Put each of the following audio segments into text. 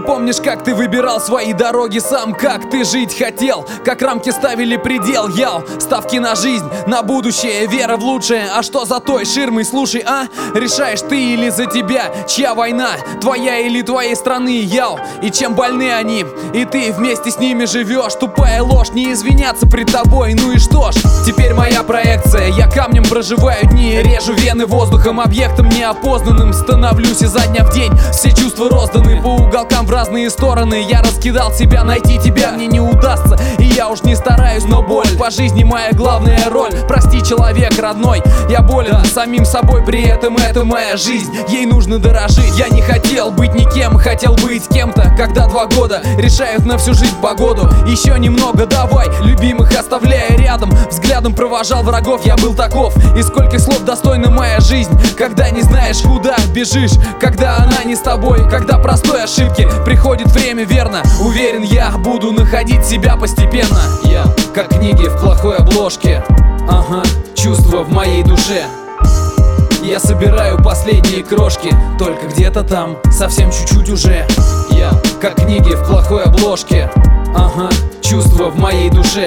помнишь, как ты выбирал свои дороги сам, как ты жить хотел, как рамки ставили предел. Ставки на жизнь, на будущее, вера в лучшее. А что за той ширмой, слушай, а? Решаешь ты или за тебя? Чья война, твоя или твоей страны? И чем больны они, и ты вместе с ними живешь. Тупая ложь, не извиняться пред тобой, ну и что ж? Теперь моя проекция, я камнем проживаю дни, режу вены воздухом, объектом неопознанным становлюсь изо дня в день. Все чувства розданы по уголкам в разные стороны. Я раскидал себя, найти тебя мне не удастся, и я уж не стараюсь, но боль по жизни моя главная роль. Прости, человек родной, я болен самим собой, при этом это моя жизнь, ей нужно дорожить. Я не хотел быть никем, хотел быть кем-то, когда 2 года решают на всю жизнь погоду. Еще немного давай, любимых оставляя рядом, взглядом провожал врагов, я был таков. И скольких слов достойна моя жизнь, когда не знаешь, куда бежишь, когда она не с тобой, когда простой ошибки приходит время, верно. Уверен, я буду находить себя постепенно. Я как книги в плохой обложке, чувства в моей душе. Я собираю последние крошки, только где-то там, совсем чуть-чуть уже. Я как книги в плохой обложке, чувства в моей душе.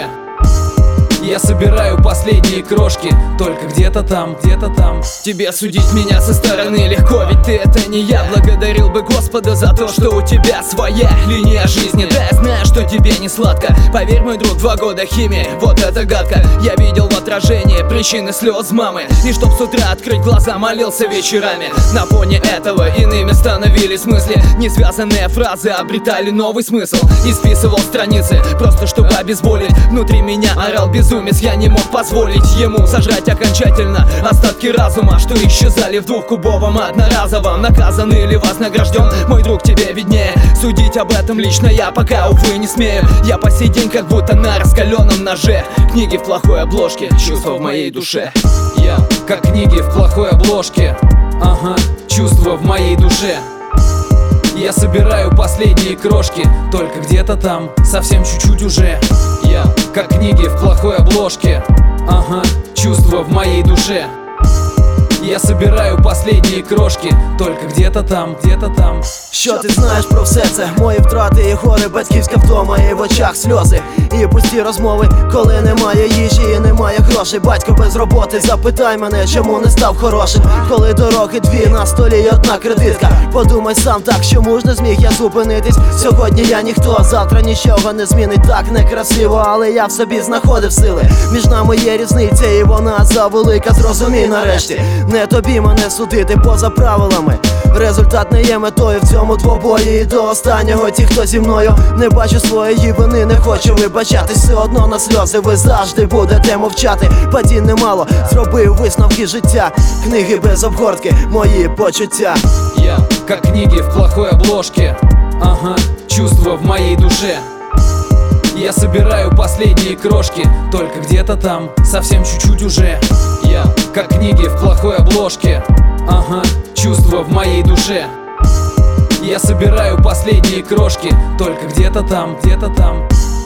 Я собираю последние крошки, только где-то там, где-то там. Тебе судить меня со стороны легко, ведь ты это не я. Благодарил бы Господа за то, что у тебя своя линия жизни. Да, я знаю, что тебе не сладко. Поверь, мой друг, 2 года химии, вот это гадко. Я видел в отражении причины слез мамы, и чтоб с утра открыть глаза, молился вечерами. На фоне этого иными становились мысли, несвязанные фразы обретали новый смысл. И списывал страницы, просто чтобы обезболить. Внутри меня орал безумец, я не мог позволить ему сожрать окончательно остатки разума, что исчезали в 2-кубовом одноразовом. Наказан или вознагражден, мой друг, тебе виднее. Судить об этом лично я пока, увы, не смею. Я по сей день как будто на раскаленном ноже. Книги в плохой обложке, чувства в моей душе. Я как книги в плохой обложке, чувства в моей душе. Я собираю последние крошки, только где-то там, совсем чуть-чуть уже. Я как книги в плохой обложке, чувства в моей душе. Я собираю последні крошки, только где-то там, где-то там. Що ти знаєш про все це? Мої втрати і горе, батьківська втома, і в очах сльози, і пусті розмови, коли немає їжі і немає грошей. Батько без роботи, запитай мене, чому не став хорошим. Коли дороги 2 на столі і 1 кредитка. Подумай сам так, чому ж не зміг я зупинитись? Сьогодні я ніхто, завтра нічого не змінить. Так некрасиво, але я в собі знаходив сили. Між нами є різниця, і вона завелика, зрозумій нарешті. Не тобі мене судити поза правилами. Результат не є метою в цьому двобої. І до останнього ті, хто зі мною, не бачу своєї вини, не хочу вибачатись. Все одно на сльози ви завжди будете мовчати. Падінь немало, зробив висновки життя. Книги без обгортки, мої почуття. Я как книги в плохой обложке, чувства в моей душе. Я собираю последние крошки, только где-то там, совсем чуть-чуть уже. Я как книги в плохой обложке, чувства в моей душе. Я собираю последние крошки, только где-то там, где-то там.